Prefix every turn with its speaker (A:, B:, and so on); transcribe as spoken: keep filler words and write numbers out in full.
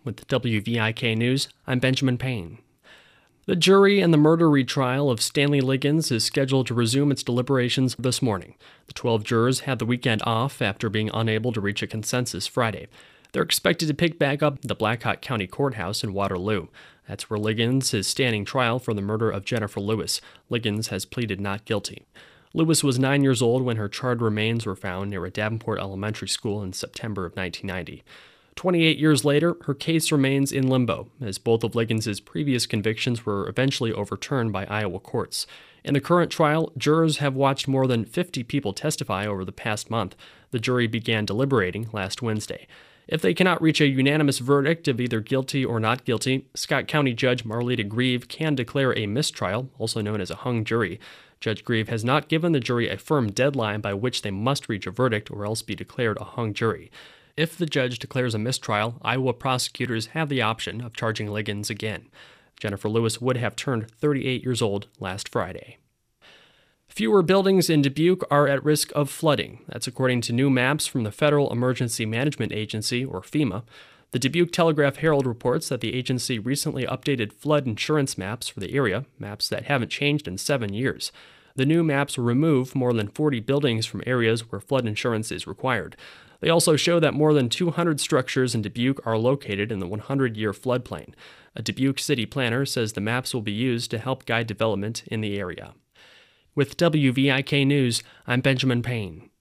A: With W V I K News, I'm Benjamin Payne. The jury in the murder retrial of Stanley Liggins is scheduled to resume its deliberations this morning. The twelve jurors had the weekend off after being unable to reach a consensus Friday. They're expected to pick back up the Blackhawk County Courthouse in Waterloo. That's where Liggins is standing trial for the murder of Jennifer Lewis. Liggins has pleaded not guilty. Lewis was nine years old when her charred remains were found near a Davenport elementary school in September of nineteen ninety. twenty-eight years later, her case remains in limbo, as both of Liggins' previous convictions were eventually overturned by Iowa courts. In the current trial, jurors have watched more than fifty people testify over the past month. The jury began deliberating last Wednesday. If they cannot reach a unanimous verdict of either guilty or not guilty, Scott County Judge Marlita Grieve can declare a mistrial, also known as a hung jury. Judge Grieve has not given the jury a firm deadline by which they must reach a verdict or else be declared a hung jury. If the judge declares a mistrial, Iowa prosecutors have the option of charging Liggins again. Jennifer Lewis would have turned thirty-eight years old last Friday. Fewer buildings in Dubuque are at risk of flooding. That's according to new maps from the Federal Emergency Management Agency, or FEMA. The Dubuque Telegraph-Herald reports that the agency recently updated flood insurance maps for the area, maps that haven't changed in seven years. The new maps remove more than forty buildings from areas where flood insurance is required. They also show that more than two hundred structures in Dubuque are located in the hundred-year floodplain. A Dubuque city planner says the maps will be used to help guide development in the area. With W V I K News, I'm Benjamin Payne.